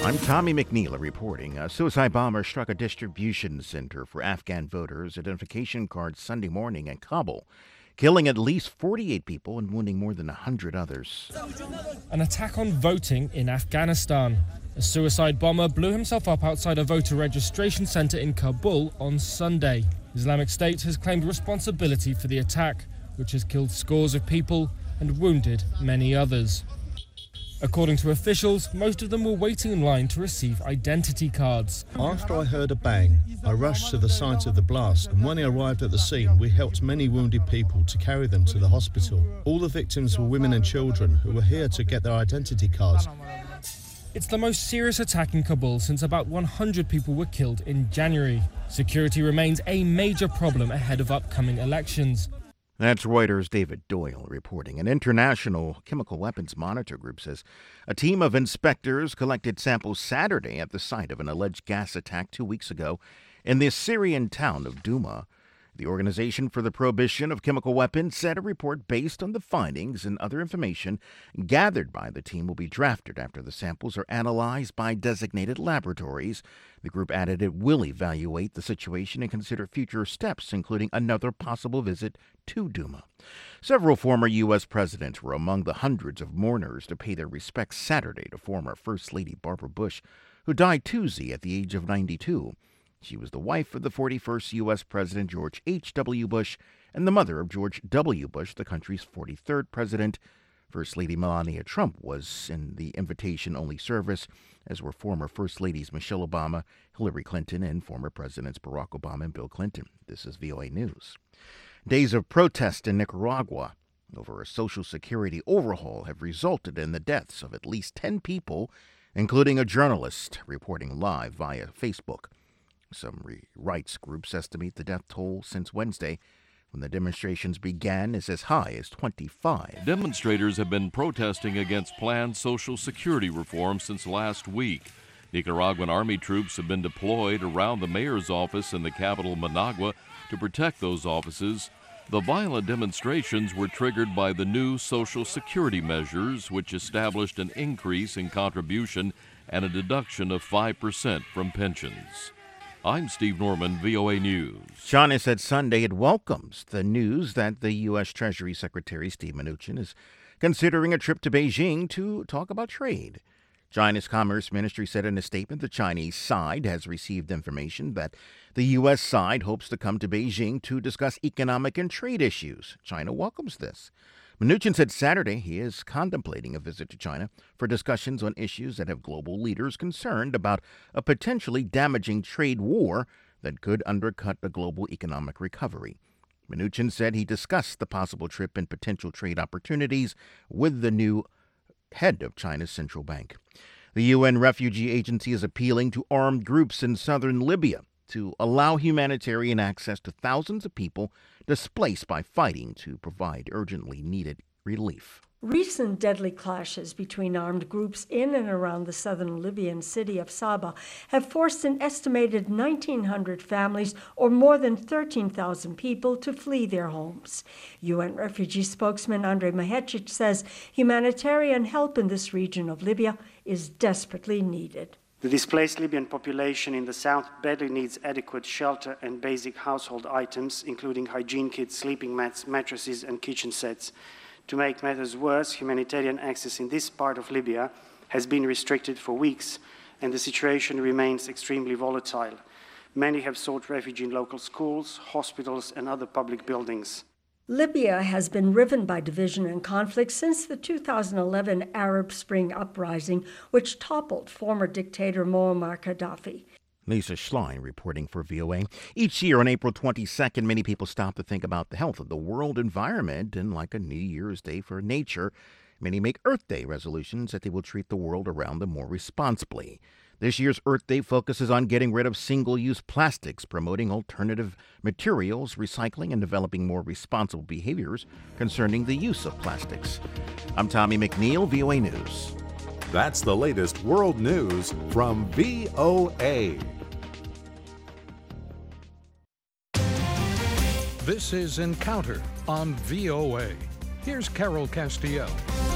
I'm Tommy McNeil reporting. A suicide bomber struck a distribution center for Afghan voters' identification cards Sunday morning in Kabul, killing at least 48 people and wounding more than 100 others. An attack on voting in Afghanistan. A suicide bomber blew himself up outside a voter registration center in Kabul on Sunday. Islamic State has claimed responsibility for the attack, which has killed scores of people and wounded many others. According to officials, most of them were waiting in line to receive identity cards. After I heard a bang, I rushed to the site of the blast, and when I arrived at the scene, we helped many wounded people to carry them to the hospital. All the victims were women and children who were here to get their identity cards. It's the most serious attack in Kabul since about 100 people were killed in January. Security remains a major problem ahead of upcoming elections. That's Reuters' David Doyle reporting. An international chemical weapons monitor group says a team of inspectors collected samples Saturday at the site of an alleged gas attack 2 weeks ago in the Syrian town of Douma. The Organization for the Prohibition of Chemical Weapons said a report based on the findings and other information gathered by the team will be drafted after the samples are analyzed by designated laboratories. The group added it will evaluate the situation and consider future steps, including another possible visit to Douma. Several former U.S. presidents were among the hundreds of mourners to pay their respects Saturday to former First Lady Barbara Bush, who died Tuesday at the age of 92. She was the wife of the 41st U.S. President George H.W. Bush and the mother of George W. Bush, the country's 43rd president. First Lady Melania Trump was in the invitation-only service, as were former First Ladies Michelle Obama, Hillary Clinton, and former Presidents Barack Obama and Bill Clinton. This is VOA News. Days of protest in Nicaragua over a Social Security overhaul have resulted in the deaths of at least 10 people, including a journalist reporting live via Facebook. Some rights groups estimate the death toll since Wednesday, when the demonstrations began, is as high as 25. Demonstrators have been protesting against planned Social Security reform since last week. Nicaraguan Army troops have been deployed around the mayor's office in the capital, Managua, to protect those offices. The violent demonstrations were triggered by the new Social Security measures, which established an increase in contribution and a deduction of 5% from pensions. I'm Steve Norman, VOA News. China said Sunday it welcomes the news that the U.S. Treasury Secretary Steve Mnuchin is considering a trip to Beijing to talk about trade. China's Commerce Ministry said in a statement the Chinese side has received information that the U.S. side hopes to come to Beijing to discuss economic and trade issues. China welcomes this. Mnuchin said Saturday he is contemplating a visit to China for discussions on issues that have global leaders concerned about a potentially damaging trade war that could undercut a global economic recovery. Mnuchin said he discussed the possible trip and potential trade opportunities with the new head of China's central bank. The UN Refugee Agency is appealing to armed groups in southern Libya to allow humanitarian access to thousands of people displaced by fighting to provide urgently needed relief. Recent deadly clashes between armed groups in and around the southern Libyan city of Saba have forced an estimated 1,900 families, or more than 13,000 people, to flee their homes. UN refugee spokesman Andrei Mahecic says humanitarian help in this region of Libya is desperately needed. The displaced Libyan population in the south badly needs adequate shelter and basic household items, including hygiene kits, sleeping mats, mattresses, and kitchen sets. To make matters worse, humanitarian access in this part of Libya has been restricted for weeks, and the situation remains extremely volatile. Many have sought refuge in local schools, hospitals, and other public buildings. Libya has been riven by division and conflict since the 2011 Arab Spring uprising, which toppled former dictator Muammar Gaddafi. Lisa Schlein reporting for VOA. Each year on April 22nd, many people stop to think about the health of the world environment, and like a New Year's Day for nature, many make Earth Day resolutions that they will treat the world around them more responsibly. This year's Earth Day focuses on getting rid of single-use plastics, promoting alternative materials, recycling, and developing more responsible behaviors concerning the use of plastics. I'm Tommy McNeil, VOA News. That's the latest world news from VOA. This is Encounter on VOA. Here's Carol Castillo.